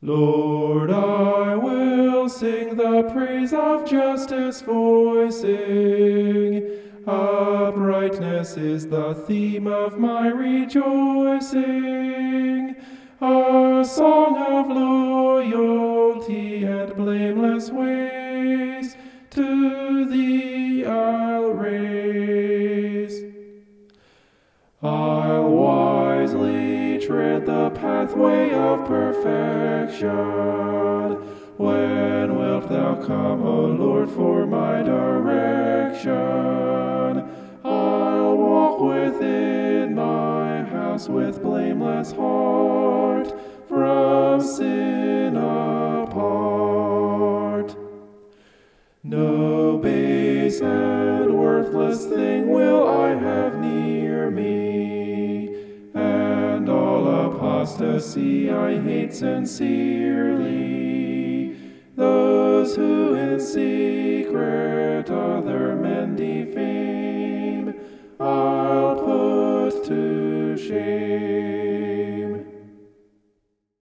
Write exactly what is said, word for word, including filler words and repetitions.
Lord, I will sing the praise of justice voicing. Uprightness is the theme of my rejoicing. A song of loyalty and blameless ways to thee I'll raise. I'll wisely tread the pathway of perfection. When wilt thou come, O Lord, for my direction? I'll walk within my house with blameless heart, from sin apart. No base and worthless thing will I have near me, and all apostasy I hate sincerely. Those who in secret other men defame, I'll put to shame.